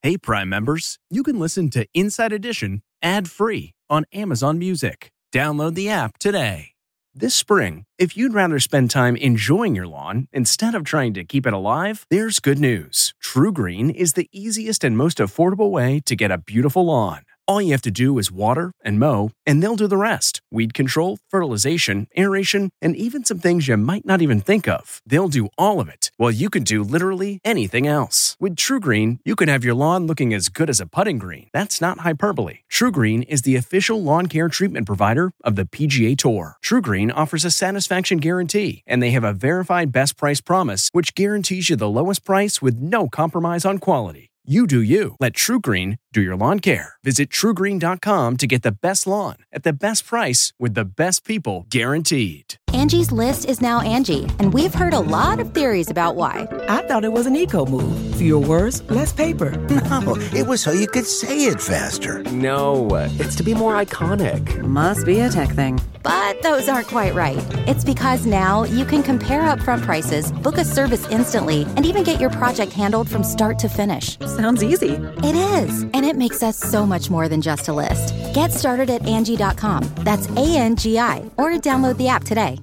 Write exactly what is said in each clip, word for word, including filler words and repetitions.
Hey, Prime members, you can listen to Inside Edition ad-free on Amazon Music. Download the app today. This spring, if you'd rather spend time enjoying your lawn instead of trying to keep it alive, there's good news. True Green is the easiest and most affordable way to get a beautiful lawn. All you have to do is water and mow, and they'll do the rest. Weed control, fertilization, aeration, and even some things you might not even think of. They'll do all of it, while you can do literally anything else. With True Green, you can have your lawn looking as good as a putting green. That's not hyperbole. True Green is the official lawn care treatment provider of the P G A Tour. True Green offers a satisfaction guarantee, and they have a verified best price promise, which guarantees you the lowest price with no compromise on quality. You do you. Let True Green do your lawn care. Visit true green dot com to get the best lawn at the best price with the best people guaranteed. Angie's List is now Angie, and we've heard a lot of theories about why. I thought it was an eco move. Fewer words, less paper. No, it was so you could say it faster. No, it's to be more iconic. Must be a tech thing. But those aren't quite right. It's because now you can compare upfront prices, book a service instantly, and even get your project handled from start to finish. Sounds easy. It is, and it makes us so much more than just a list. Get started at Angie dot com. That's A N G I, or download the app today.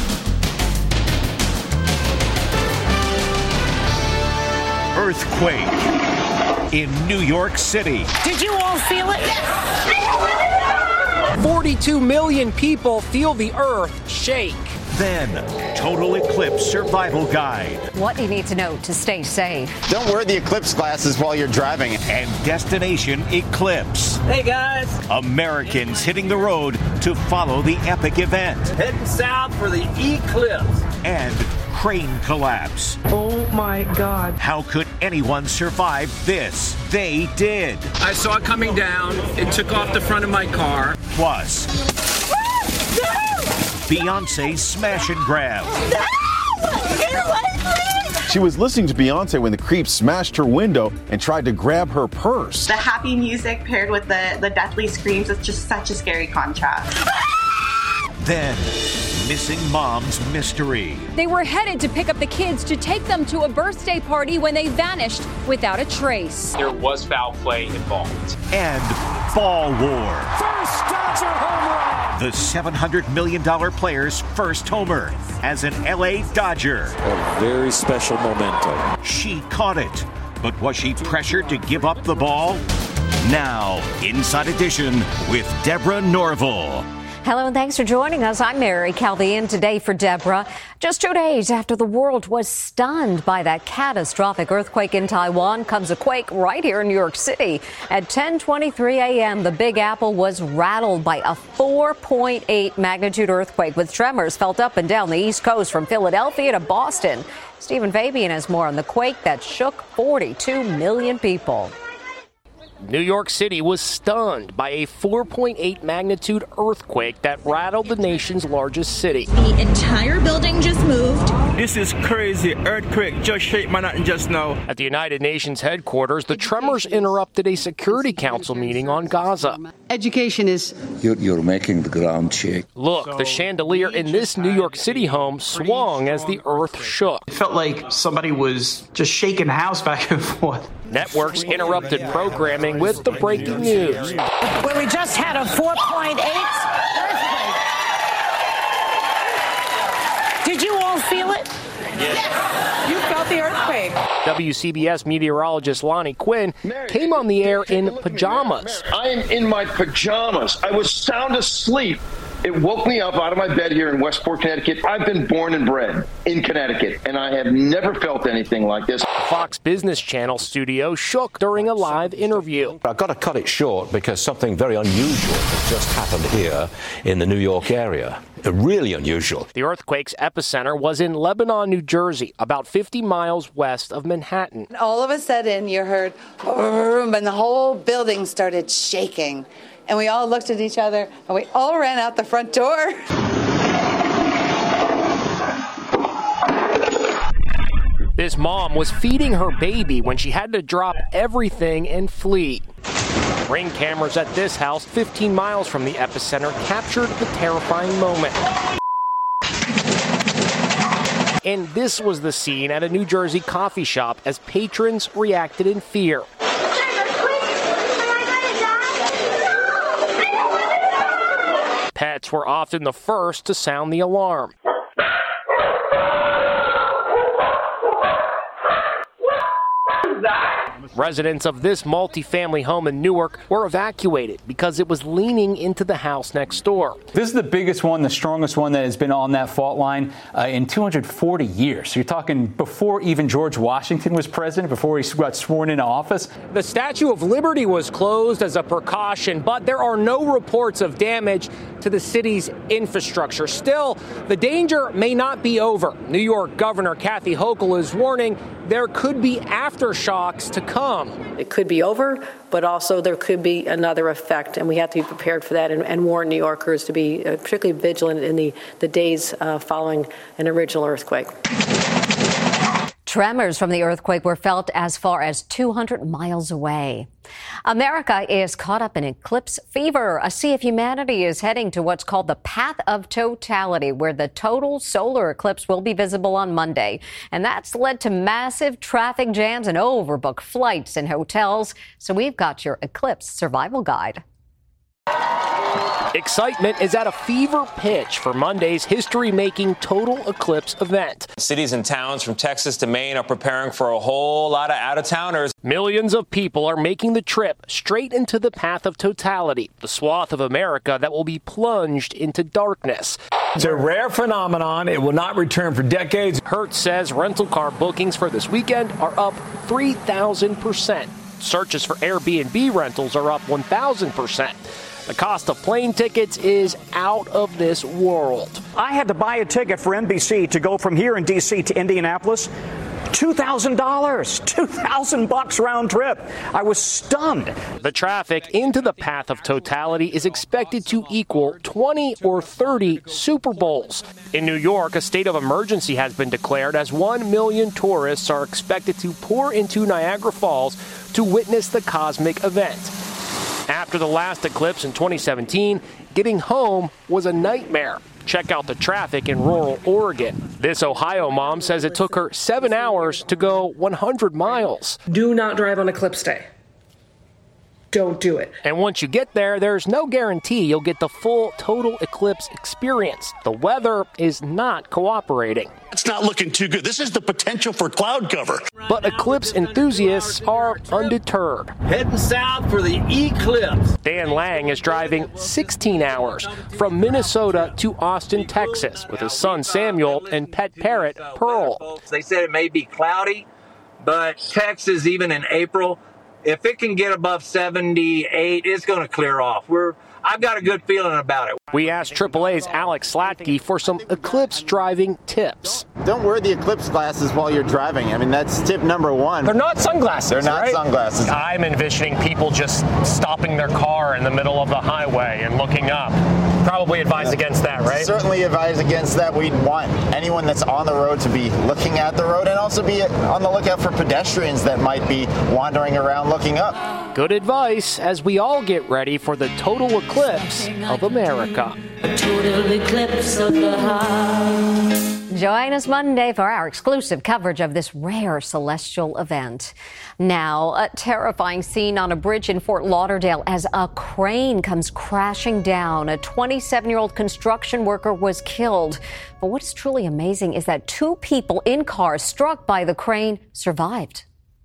Earthquake in New York City. Did you all feel it? forty-two million people feel the earth shake. Then, Total Eclipse Survival Guide. What do you need to know to stay safe? Don't wear the eclipse glasses while you're driving. And Destination Eclipse. Hey, guys. Americans hitting the road to follow the epic event. Heading south for the eclipse. And crane collapse. Oh, my God. How could anyone survive this? They did. I saw it coming down. It took off the front of my car. Plus, Beyonce's smash and grab. No! Get away from me! She was listening to Beyonce when the creep smashed her window and tried to grab her purse. The happy music paired with the, the deathly screams is just such a scary contrast. Then, missing mom's mystery. They were headed to pick up the kids to take them to a birthday party when they vanished without a trace. There was foul play involved. And Ball War. First Dodger home run! The seven hundred million dollars player's first homer as an L A Dodger. A very special memento. She caught it, but was she pressured to give up the ball? Now, Inside Edition with Deborah Norville. Hello and thanks for joining us. I'm Mary Calvian today for Deborah. Just two days after the world was stunned by that catastrophic earthquake in Taiwan comes a quake right here in New York City. At ten twenty-three a.m., the Big Apple was rattled by a four point eight magnitude earthquake with tremors felt up and down the East Coast from Philadelphia to Boston. Stephen Fabian has more on the quake that shook forty-two million people. New York City was stunned by a four point eight magnitude earthquake that rattled the nation's largest city. The entire building just moved. This is crazy. Earthquake just shake Manhattan just now. At the United Nations headquarters, the tremors interrupted a Security Council meeting on Gaza. Education is... You're, you're making the ground shake. Look, the chandelier in this New York City home swung as the earth shook. It felt like somebody was just shaking the house back and forth. Networks interrupted programming with the breaking news. Where we just had a four point eight earthquake. Did you all feel it? Yes. You felt the earthquake. W C B S meteorologist Lonnie Quinn came on the air in pajamas. I'm in my pajamas. I was sound asleep. It woke me up out of my bed here in Westport, Connecticut. I've been born and bred in Connecticut, and I have never felt anything like this. Fox Business Channel studio shook during a live interview. I've got to cut it short because something very unusual has just happened here in the New York area. Really unusual. The earthquake's epicenter was in Lebanon, New Jersey, about fifty miles west of Manhattan. All of a sudden, you heard, and the whole building started shaking. And we all looked at each other, and we all ran out the front door. This mom was feeding her baby when she had to drop everything and flee. Ring cameras at this house, fifteen miles from the epicenter, captured the terrifying moment. And this was the scene at a New Jersey coffee shop as patrons reacted in fear. Pets were often the first to sound the alarm. Residents of this multi-family home in Newark were evacuated because it was leaning into the house next door. This is the biggest one, the strongest one that has been on that fault line uh, in two hundred forty years. So you're talking before even George Washington was president, before he got sworn into office. The Statue of Liberty was closed as a precaution, but there are no reports of damage to the city's infrastructure. Still, the danger may not be over. New York Governor Kathy Hochul is warning there could be aftershocks to come. It could be over, but also there could be another effect, and we have to be prepared for that and, and warn New Yorkers to be uh, particularly vigilant in the, the days uh, following an original earthquake. Tremors from the earthquake were felt as far as two hundred miles away. America is caught up in eclipse fever. A sea of humanity is heading to what's called the path of totality, where the total solar eclipse will be visible on Monday. And that's led to massive traffic jams and overbooked flights and hotels. So we've got your eclipse survival guide. Excitement is at a fever pitch for Monday's history-making total eclipse event. Cities and towns from Texas to Maine are preparing for a whole lot of out-of-towners. Millions of people are making the trip straight into the path of totality, the swath of America that will be plunged into darkness. It's a rare phenomenon. It will not return for decades. Hertz says rental car bookings for this weekend are up three thousand percent. Searches for Airbnb rentals are up one thousand percent. The cost of plane tickets is out of this world. I had to buy a ticket for N B C to go from here in D C to Indianapolis. two thousand dollars, two thousand bucks round trip. I was stunned. The traffic into the path of totality is expected to equal twenty or thirty Super Bowls. In New York, a state of emergency has been declared as one million tourists are expected to pour into Niagara Falls to witness the cosmic event. After the last eclipse in twenty seventeen, getting home was a nightmare. Check out the traffic in rural Oregon. This Ohio mom says it took her seven hours to go one hundred miles. Do not drive on eclipse day. Don't do it. And once you get there, there's no guarantee you'll get the full total eclipse experience. The weather is not cooperating. It's not looking too good. This is the potential for cloud cover. But eclipse enthusiasts are undeterred. Heading south for the eclipse. Dan Lang is driving sixteen hours from Minnesota to Austin, Texas, with his son Samuel and pet parrot Pearl. They said it may be cloudy, but Texas, even in April, if it can get above seventy-eight, it's going to clear off. We're I've got a good feeling about it. We asked triple A's Alex Slatke for some eclipse driving tips. Don't wear the eclipse glasses while you're driving. I mean, that's tip number one. They're not sunglasses. They're not right? sunglasses. I'm envisioning people just stopping their car in the middle of the highway and looking up. Probably advise against that, right? Certainly advise against that. We'd want anyone that's on the road to be looking at the road and also be on the lookout for pedestrians that might be wandering around looking up. Good advice as we all get ready for the total eclipse of America. A total eclipse of the heart. Join us Monday for our exclusive coverage of this rare celestial event. Now, a terrifying scene on a bridge in Fort Lauderdale as a crane comes crashing down. A twenty-seven-year-old construction worker was killed. But what's truly amazing is that two people in cars struck by the crane survived.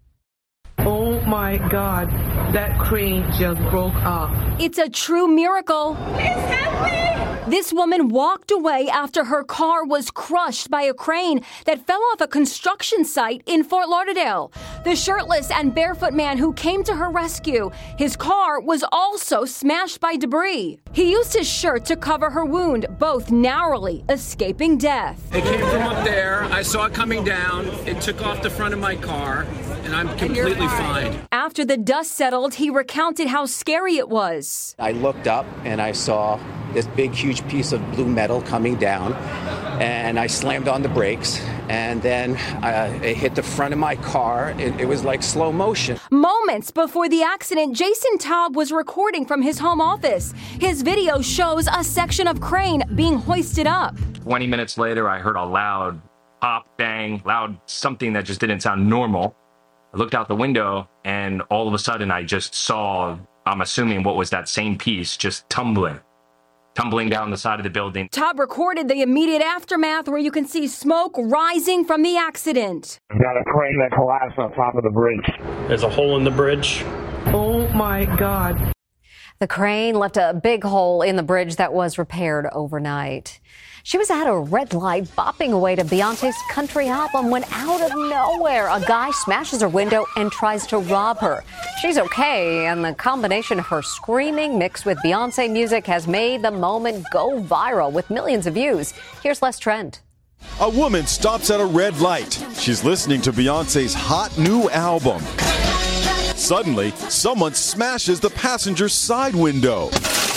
Oh my God, that crane just broke off. It's a true miracle. It's happening! This woman walked away after her car was crushed by a crane that fell off a construction site in Fort Lauderdale. The shirtless and barefoot man who came to her rescue, his car was also smashed by debris. He used his shirt to cover her wound, both narrowly escaping death. It came from up there. I saw it coming down. It took off the front of my car, and I'm completely fine. After the dust settled, he recounted how scary it was. I looked up and I saw this big, huge piece of blue metal coming down, and I slammed on the brakes, and then uh, it hit the front of my car. It, it was like slow motion. Moments before the accident, Jason Taub was recording from his home office. His video shows a section of crane being hoisted up. twenty minutes later, I heard a loud pop, bang, loud something that just didn't sound normal. I looked out the window, and all of a sudden I just saw, I'm assuming what was that same piece, just tumbling. tumbling down the side of the building. Todd recorded the immediate aftermath where you can see smoke rising from the accident. I've got a crane that collapsed on top of the bridge. There's a hole in the bridge. Oh my God. The crane left a big hole in the bridge that was repaired overnight. She was at a red light bopping away to Beyonce's country album when out of nowhere, a guy smashes her window and tries to rob her. She's okay, and the combination of her screaming mixed with Beyonce music has made the moment go viral with millions of views. Here's Les Trent. A woman stops at a red light. She's listening to Beyonce's hot new album. Suddenly, someone smashes the passenger's side window.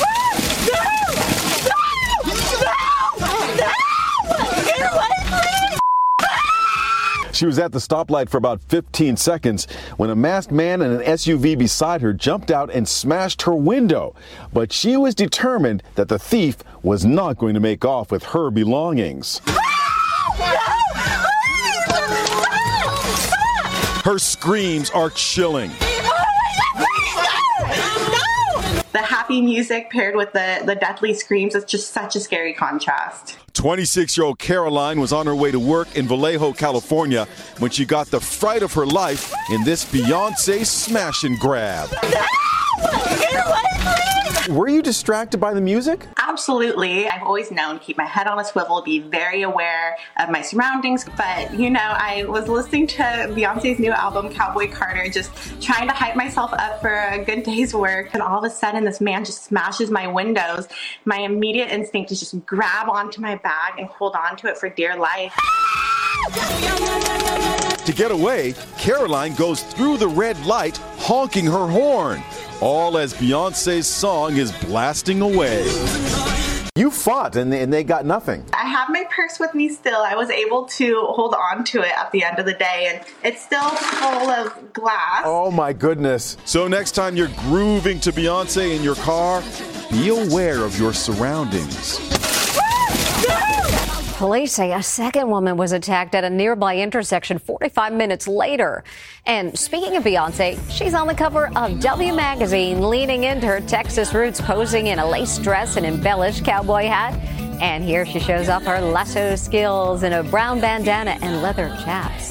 She was at the stoplight for about fifteen seconds when a masked man in an S U V beside her jumped out and smashed her window. But she was determined that the thief was not going to make off with her belongings. Her screams are chilling. The happy music paired with the, the deathly screams is just such a scary contrast. twenty-six-year-old Caroline was on her way to work in Vallejo, California, when she got the fright of her life in this Beyonce smash and grab. Were you distracted by the music? Absolutely. I've always known to keep my head on a swivel, be very aware of my surroundings. But, you know, I was listening to Beyonce's new album, Cowboy Carter, just trying to hype myself up for a good day's work. And all of a sudden, this man just smashes my windows. My immediate instinct is just grab onto my bag and hold on to it for dear life. To get away, Caroline goes through the red light, honking her horn, all as Beyonce's song is blasting away. You fought and they, and they got nothing. I have my purse with me still. I was able to hold on to it at the end of the day, and it's still full of glass. Oh my goodness. So next time you're grooving to Beyonce in your car, be aware of your surroundings. Police say a second woman was attacked at a nearby intersection forty-five minutes later. And speaking of Beyonce, she's on the cover of W Magazine, leaning into her Texas roots, posing in a lace dress and embellished cowboy hat. And here she shows off her lasso skills in a brown bandana and leather chaps.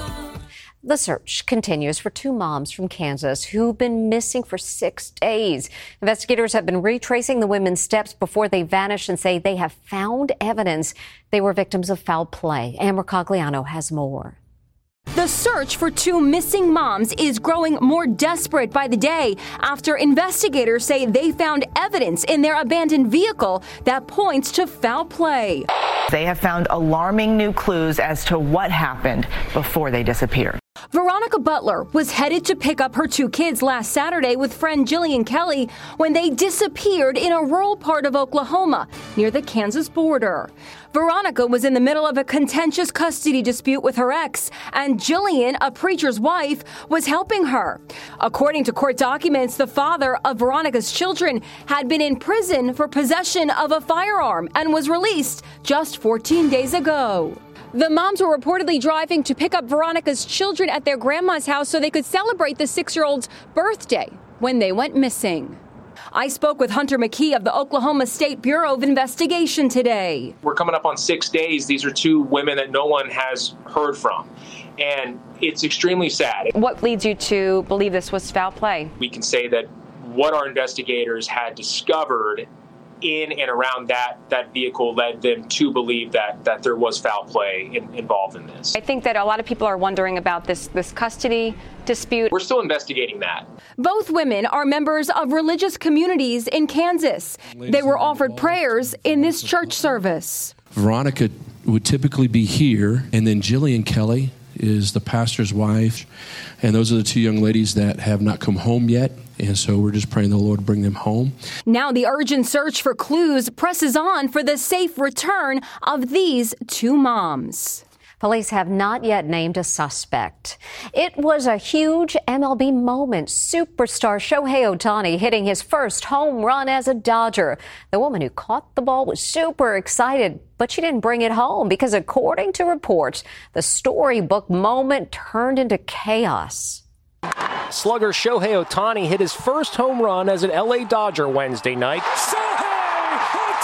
The search continues for two moms from Kansas who've been missing for six days. Investigators have been retracing the women's steps before they vanished and say they have found evidence they were victims of foul play. Amber Cogliano has more. The search for two missing moms is growing more desperate by the day after investigators say they found evidence in their abandoned vehicle that points to foul play. They have found alarming new clues as to what happened before they disappeared. Veronica Butler was headed to pick up her two kids last Saturday with friend Jillian Kelly when they disappeared in a rural part of Oklahoma near the Kansas border. Veronica was in the middle of a contentious custody dispute with her ex, and Jillian, a preacher's wife, was helping her. According to court documents, the father of Veronica's children had been in prison for possession of a firearm and was released just fourteen days ago. The moms were reportedly driving to pick up Veronica's children at their grandma's house so they could celebrate the six-year-old's birthday when they went missing. I spoke with Hunter McKee of the Oklahoma State Bureau of Investigation today. We're coming up on six days. These are two women that no one has heard from, and it's extremely sad. What leads you to believe this was foul play? We can say that what our investigators had discovered in and around that that vehicle led them to believe that that there was foul play in, involved in this. I think that a lot of people are wondering about this this custody dispute. We're still investigating that. Both women are members of religious communities in Kansas. They were offered prayers in this church service. Veronica would typically be here, and then Jillian Kelly is the pastor's wife, and those are the two young ladies that have not come home yet. And so we're just praying the Lord bring them home. Now the urgent search for clues presses on for the safe return of these two moms. Police have not yet named a suspect. It was a huge M L B moment. Superstar Shohei Ohtani hitting his first home run as a Dodger. The woman who caught the ball was super excited, but she didn't bring it home because, according to reports, the storybook moment turned into chaos. Slugger Shohei Ohtani hit his first home run as an L A Dodger Wednesday night. Shohei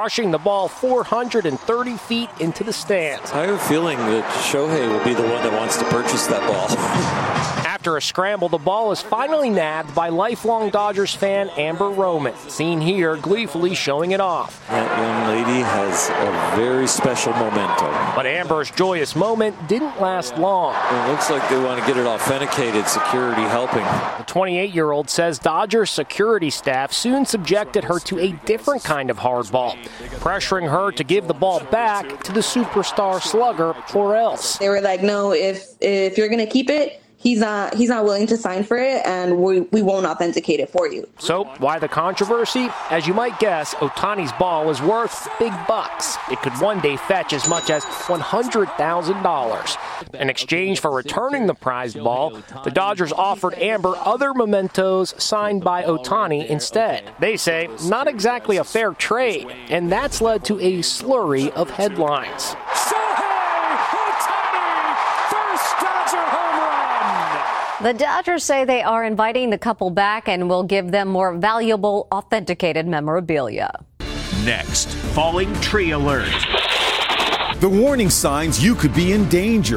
crushing the ball four hundred thirty feet into the stands. I have a feeling that Shohei will be the one that wants to purchase that ball. After a scramble, the ball is finally nabbed by lifelong Dodgers fan Amber Roman, seen here gleefully showing it off. That young lady has a very special momentum. But Amber's joyous moment didn't last long. It looks like they want to get it authenticated, security helping. The twenty-eight-year-old says Dodgers security staff soon subjected her to a different kind of hardball, pressuring her to give the ball back to the superstar slugger or else. They were like, no, if if you're going to keep it, He's not he's not willing to sign for it, and we, we won't authenticate it for you. So why the controversy? As you might guess, Ohtani's ball is worth big bucks. It could one day fetch as much as one hundred thousand dollars. In exchange for returning the prized ball, the Dodgers offered Amber other mementos signed by Ohtani instead. They say not exactly a fair trade, and that's led to a slurry of headlines. The Dodgers say they are inviting the couple back and will give them more valuable, authenticated memorabilia. Next, falling tree alert. The warning signs you could be in danger.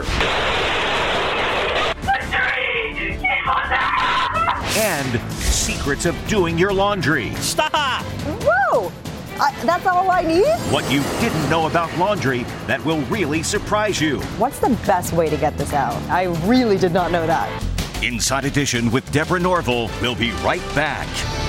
And secrets of doing your laundry. Stop! Whoa! Uh, that's all I need? What you didn't know about laundry that will really surprise you. What's the best way to get this out? I really did not know that. Inside Edition with Deborah Norville. We'll be right back.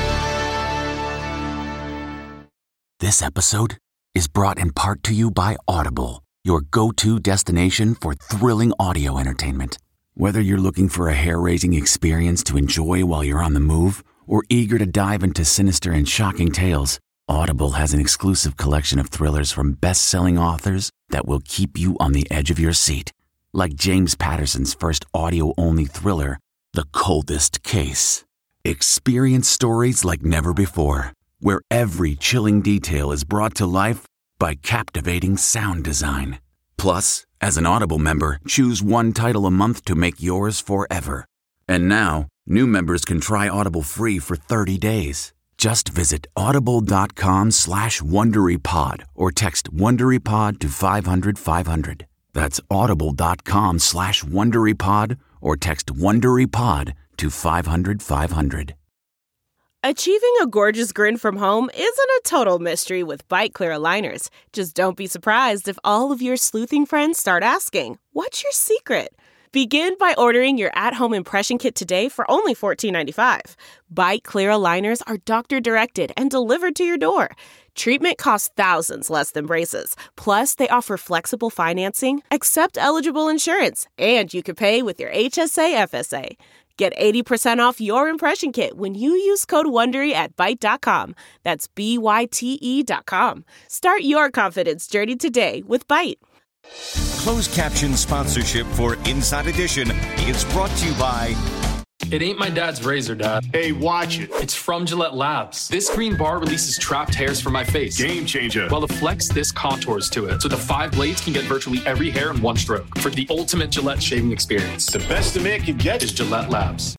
This episode is brought in part to you by Audible, your go-to destination for thrilling audio entertainment. Whether you're looking for a hair-raising experience to enjoy while you're on the move or eager to dive into sinister and shocking tales, Audible has an exclusive collection of thrillers from best-selling authors that will keep you on the edge of your seat. Like James Patterson's first audio-only thriller, The Coldest Case. Experience stories like never before, where every chilling detail is brought to life by captivating sound design. Plus, as an Audible member, choose one title a month to make yours forever. And now, new members can try Audible free for thirty days. Just visit audible.com slash WonderyPod or text WonderyPod to five hundred five hundred. That's audible.com slash WonderyPod or text WonderyPod to five hundred five hundred. Achieving a gorgeous grin from home isn't a total mystery with Byte Clear aligners. Just don't be surprised if all of your sleuthing friends start asking, what's your secret? Begin by ordering your at-home impression kit today for only fourteen ninety-five. Byte Clear aligners are doctor-directed and delivered to your door. Treatment costs thousands less than braces. Plus, they offer flexible financing, accept eligible insurance, and you can pay with your H S A F S A. Get eighty percent off your impression kit when you use code WONDERY at Byte dot com. That's B Y T E dot com. Start your confidence journey today with Byte. Closed caption sponsorship for Inside Edition is brought to you by... It ain't my dad's razor, Dad. Hey, watch it. It's from Gillette Labs. This green bar releases trapped hairs from my face. Game changer. While the Flex Disc contours to it, so the five blades can get virtually every hair in one stroke. For the ultimate Gillette shaving experience. The best a man can get is Gillette Labs.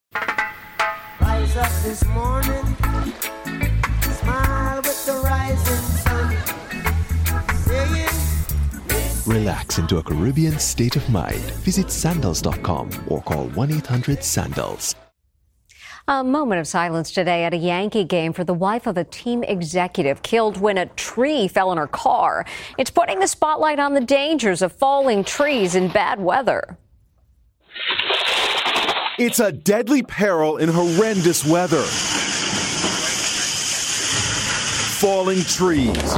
Rise up this morning, smile with the rising sun. Saying, relax into a Caribbean state of mind. Visit sandals dot com or call one eight hundred sandals. A moment of silence today at a Yankee game for the wife of a team executive killed when a tree fell in her car. It's putting the spotlight on the dangers of falling trees in bad weather. It's a deadly peril in horrendous weather. Falling trees.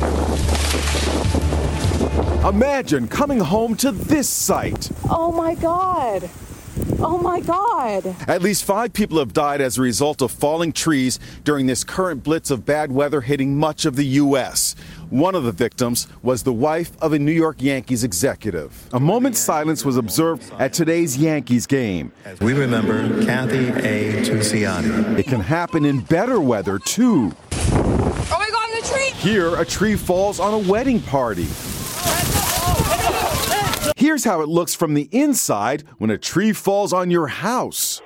Imagine coming home to this sight. Oh my God. Oh my God. At least five people have died as a result of falling trees during this current blitz of bad weather hitting much of the U S. One of the victims was the wife of a New York Yankees executive. A moment's silence was observed at today's Yankees game. We remember Kathy A. Tucciani. It can happen in better weather, too. Oh my God, the tree! Here, a tree falls on a wedding party. Here's how it looks from the inside when a tree falls on your house.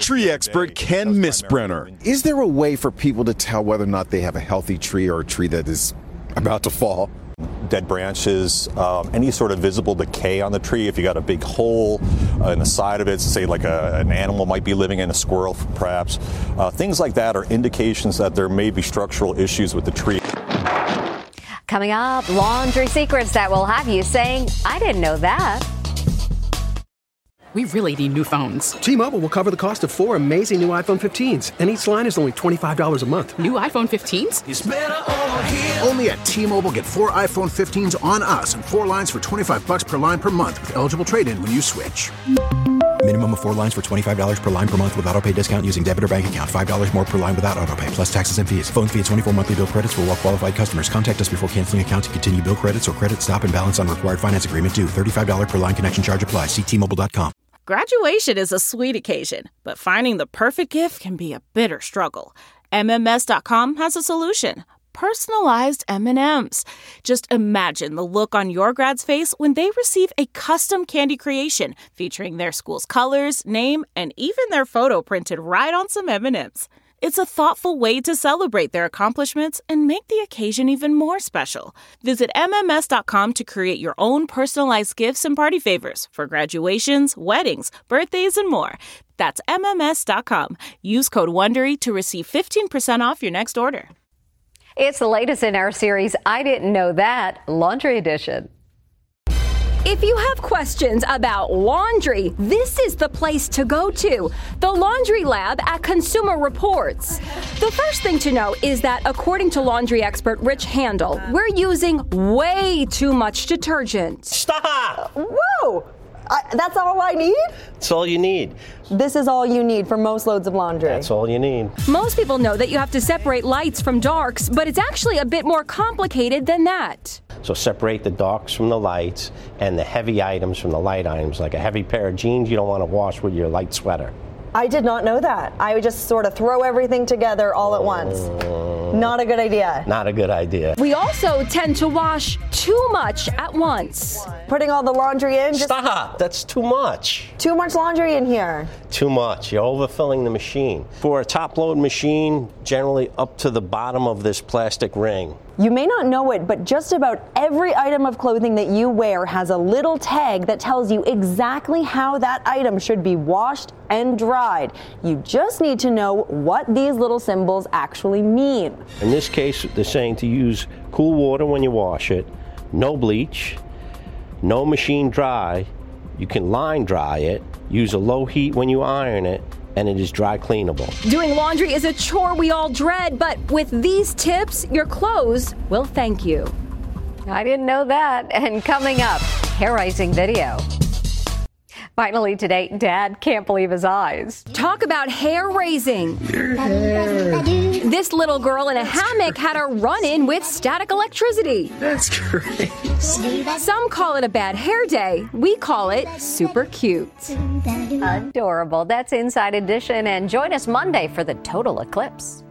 Tree expert Ken Misbrenner. Is there a way for people to tell whether or not they have a healthy tree or a tree that is about to fall? Dead branches, um, any sort of visible decay on the tree. If you got a big hole uh, in the side of it, say like a, an animal might be living in, a squirrel perhaps, uh, things like that are indications that there may be structural issues with the tree. Coming up, laundry secrets that will have you saying, I didn't know that. We really need new phones. T-Mobile will cover the cost of four amazing new iPhone fifteens, and each line is only twenty-five dollars a month. New iPhone fifteens? It's better over here. Only at T-Mobile, get four iPhone fifteens on us and four lines for twenty-five dollars per line per month with eligible trade-in when you switch. Minimum of four lines for twenty-five dollars per line per month with autopay discount using debit or bank account. five dollars more per line without autopay, plus taxes and fees. Phone fee at twenty-four monthly bill credits for well-qualified customers. Contact us before canceling account to continue bill credits or credit stop and balance on required finance agreement due. thirty-five dollars per line connection charge applies. See T Mobile dot com. Graduation is a sweet occasion, but finding the perfect gift can be a bitter struggle. M M S dot com has a solution. Personalized M and M's. Just imagine the look on your grad's face when they receive a custom candy creation featuring their school's colors, name, and even their photo printed right on some M and M's. It's a thoughtful way to celebrate their accomplishments and make the occasion even more special. Visit M M S dot com to create your own personalized gifts and party favors for graduations, weddings, birthdays, and more. That's M M S dot com. Use code WONDERY to receive fifteen percent off your next order. It's the latest in our series, I Didn't Know That, Laundry Edition. If you have questions about laundry, this is the place to go to. The Laundry Lab at Consumer Reports. The first thing to know is that according to laundry expert Rich Handel, we're using way too much detergent. Stop! Whoa! I, that's all I need? That's all you need. This is all you need for most loads of laundry. That's all you need. Most people know that you have to separate lights from darks, but it's actually a bit more complicated than that. So separate the darks from the lights and the heavy items from the light items. Like a heavy pair of jeans you don't want to wash with your light sweater. I did not know that. I would just sort of throw everything together all at once. Not a good idea. Not a good idea. We also tend to wash too much at once. Putting all the laundry in? Just Stop! That's too much. Too much laundry in here. Too much. You're overfilling the machine. For a top-load machine, generally up to the bottom of this plastic ring. You may not know it, but just about every item of clothing that you wear has a little tag that tells you exactly how that item should be washed and dried. You just need to know what these little symbols actually mean. In this case, they're saying to use cool water when you wash it, no bleach, no machine dry. You can line dry it, use a low heat when you iron it, and it is dry cleanable. Doing laundry is a chore we all dread, but with these tips, your clothes will thank you. I didn't know that. And coming up, hair-raising video. Finally today, Dad can't believe his eyes. Talk about hair raising. This little girl in a hammock had a run-in with static electricity. That's crazy. Some call it a bad hair day. We call it super cute. Adorable. That's Inside Edition. And join us Monday for the total eclipse.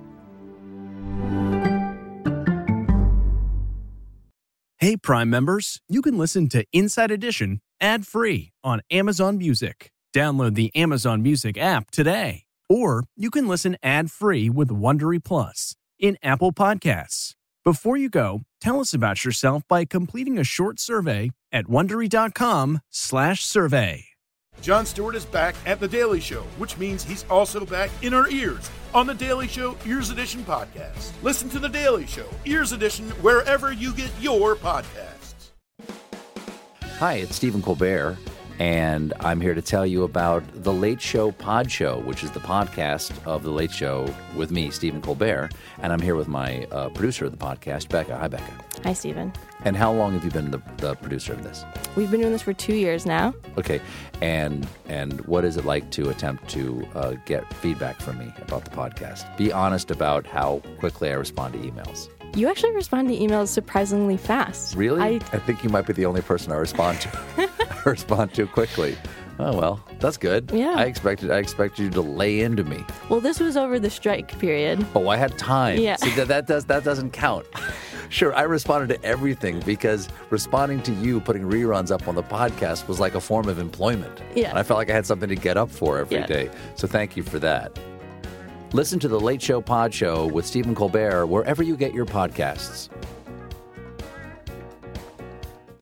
Hey, Prime members, you can listen to Inside Edition ad-free on Amazon Music. Download the Amazon Music app today. Or you can listen ad-free with Wondery Plus in Apple Podcasts. Before you go, tell us about yourself by completing a short survey at Wondery.com slash survey. Jon Stewart is back at The Daily Show, which means he's also back in our ears on The Daily Show Ears Edition podcast. Listen to The Daily Show Ears Edition wherever you get your podcasts. Hi, it's Stephen Colbert, and I'm here to tell you about The Late Show Pod Show, which is the podcast of The Late Show with me, Stephen Colbert, and I'm here with my uh, producer of the podcast, Becca. Hi, Becca. Hi, Stephen. And how long have you been the, the producer of this? We've been doing this for two years now. Okay, and and what is it like to attempt to uh, get feedback from me about the podcast? Be honest about how quickly I respond to emails. You actually respond to emails surprisingly fast. Really? I, I think you might be the only person I respond to respond to quickly. Oh, well, that's good. Yeah. I expected I expected you to lay into me. Well, this was over the strike period. Oh, I had time. Yeah. See, that, that does that doesn't count. Sure, I responded to everything because responding to you putting reruns up on the podcast was like a form of employment. Yeah. And I felt like I had something to get up for every Yeah. day. So thank you for that. Listen to The Late Show Pod Show with Stephen Colbert wherever you get your podcasts.